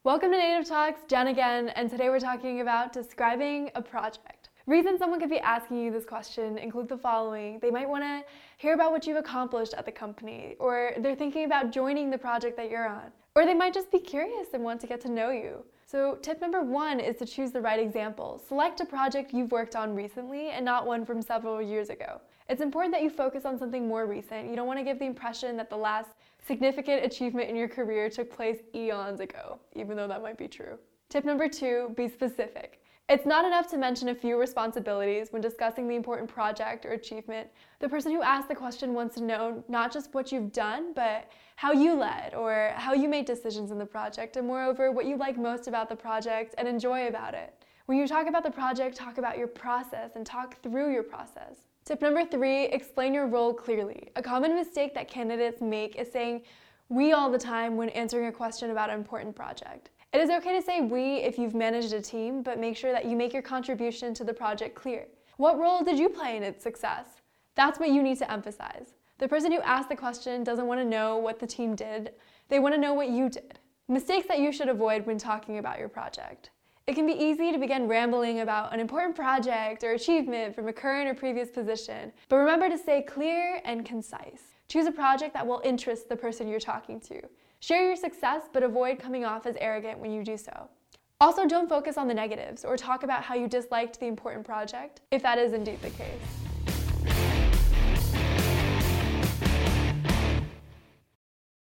Welcome to Native Talks, Jen again, and today we're talking about describing a project. Reasons someone could be asking you this question include the following. They might want to hear about what you've accomplished at the company, or they're thinking about joining the project that you're on, or they might just be curious and want to get to know you. So tip number 1 is to choose the right example. Select a project you've worked on recently and not one from several years ago. It's important that you focus on something more recent. You don't want to give the impression that the last significant achievement in your career took place eons ago, even though that might be true. Tip number 2, be specific. It's not enough to mention a few responsibilities when discussing the important project or achievement. The person who asked the question wants to know not just what you've done, but how you led or how you made decisions in the project, and moreover, what you like most about the project and enjoy about it. When you talk about the project, talk about your process and talk through your process. Tip number 3, explain your role clearly. A common mistake that candidates make is saying "we" all the time when answering a question about an important project. It is okay to say "we" if you've managed a team, but make sure that you make your contribution to the project clear. What role did you play in its success? That's what you need to emphasize. The person who asked the question doesn't want to know what the team did. They want to know what you did. Mistakes that you should avoid when talking about your project. It can be easy to begin rambling about an important project or achievement from a current or previous position, but remember to stay clear and concise. Choose a project that will interest the person you're talking to. Share your success, but avoid coming off as arrogant when you do so. Also, don't focus on the negatives or talk about how you disliked the important project, if that is indeed the case.